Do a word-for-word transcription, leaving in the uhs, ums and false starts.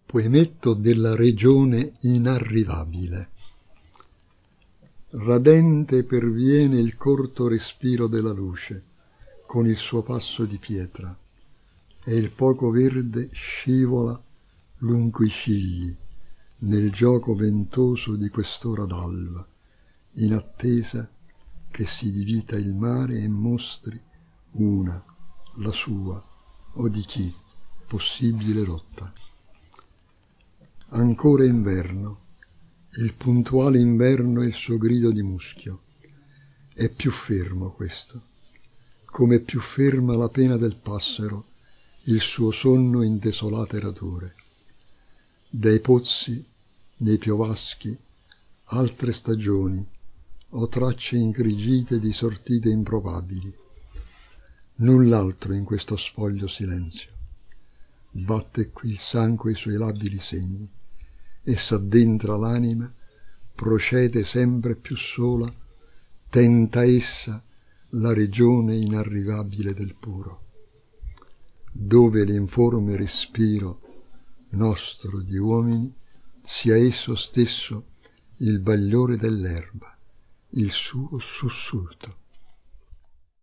Poemetto della regione inarrivabile. Radente perviene il corto respiro della luce, con il suo passo di pietra, e il poco verde scivola lungo i cigli, nel gioco ventoso di quest'ora d'alba, in attesa che si divita il mare e mostri una, la sua, o di chi, possibile rotta. Ancora inverno, il puntuale inverno e il suo grido di muschio. È più fermo questo, come più ferma la pena del passero, il suo sonno in desolate radure. Dai pozzi, nei piovaschi, altre stagioni, o tracce ingrigite di sortite improbabili. Null'altro in questo sfoglio silenzio. Batte qui il sangue i suoi labili segni, e s'addentra l'anima, procede sempre più sola, tenta essa la regione inarrivabile del puro, dove l'informe respiro nostro di uomini sia esso stesso il bagliore dell'erba, il suo sussulto.